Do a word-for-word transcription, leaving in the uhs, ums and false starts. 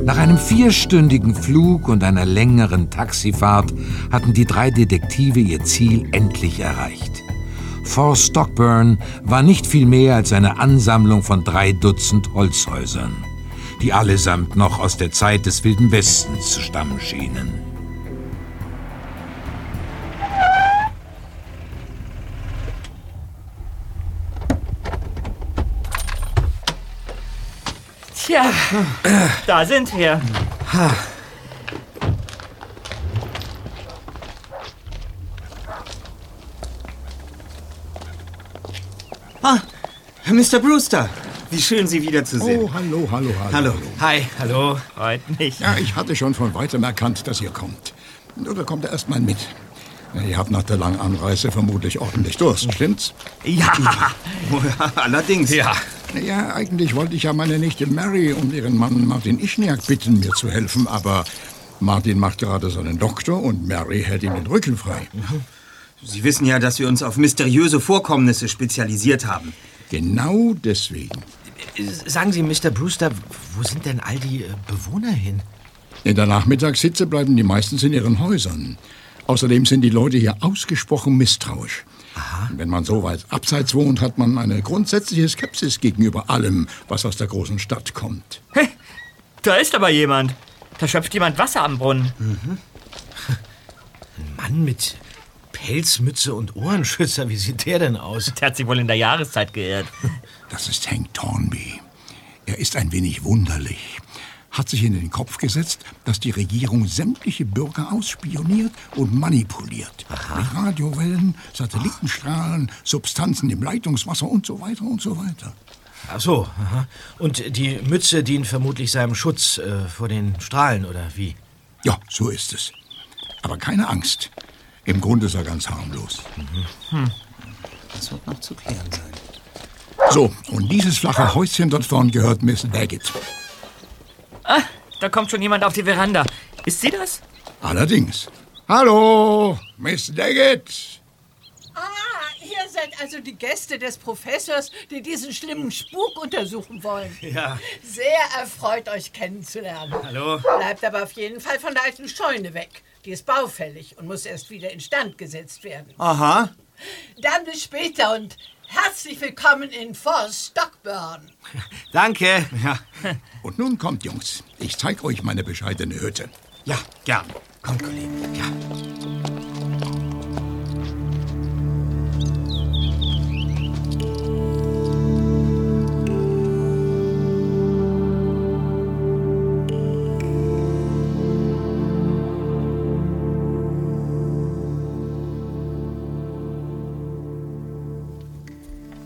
Nach einem vierstündigen Flug und einer längeren Taxifahrt hatten die drei Detektive ihr Ziel endlich erreicht. Fort Stockburn war nicht viel mehr als eine Ansammlung von drei Dutzend Holzhäusern, die allesamt noch aus der Zeit des Wilden Westens zu stammen schienen. Tja, da sind wir. Ah, Mister Brewster, wie schön, Sie wiederzusehen. Oh, hallo, hallo, hallo. Hallo. Hi, hallo. Freut mich. Ja, ich hatte schon von weitem erkannt, dass ihr kommt. Oder kommt er erst mal mit? Ja, ihr habt nach der langen Anreise vermutlich ordentlich Durst, stimmt's? Ja, allerdings. Ja. Ja, eigentlich wollte ich ja meine Nichte Mary und ihren Mann Martin Ischniak bitten, mir zu helfen, aber Martin macht gerade seinen Doktor und Mary hält ihm den Rücken frei. Sie wissen ja, dass wir uns auf mysteriöse Vorkommnisse spezialisiert haben. Genau deswegen. Sagen Sie, Mister Brewster, wo sind denn all die äh, Bewohner hin? In der Nachmittagshitze bleiben die meistens in ihren Häusern. Außerdem sind die Leute hier ausgesprochen misstrauisch. Aha. Wenn man so weit abseits wohnt, hat man eine grundsätzliche Skepsis gegenüber allem, was aus der großen Stadt kommt. Hey, da ist aber jemand. Da schöpft jemand Wasser am Brunnen. Mhm. Ein Mann mit Pelzmütze und Ohrenschützer, wie sieht der denn aus? Der hat sich wohl in der Jahreszeit geirrt. Das ist Hank Thornby. Er ist ein wenig wunderlich. Hat sich in den Kopf gesetzt, dass die Regierung sämtliche Bürger ausspioniert und manipuliert. Aha. Mit Radiowellen, Satellitenstrahlen, Substanzen im Leitungswasser und so weiter und so weiter. Ach so, aha. Und die Mütze dient vermutlich seinem Schutz äh, vor den Strahlen, oder wie? Ja, so ist es. Aber keine Angst. Im Grunde ist er ganz harmlos. Mhm. Hm. Das wird noch zu klären sein. So, und dieses flache Häuschen dort vorn gehört Miss Daggett. Ah, da kommt schon jemand auf die Veranda. Ist sie das? Allerdings. Hallo, Miss Daggett. Ah, ihr seid also die Gäste des Professors, die diesen schlimmen Spuk untersuchen wollen. Ja. Sehr erfreut, euch kennenzulernen. Hallo. Bleibt aber auf jeden Fall von der alten Scheune weg. Die ist baufällig und muss erst wieder instand gesetzt werden. Aha. Dann bis später und herzlich willkommen in Fort Stockburn. Danke. Ja. Und nun kommt, Jungs. Ich zeig euch meine bescheidene Hütte. Ja, gern. Kommt, Kollege. Ja.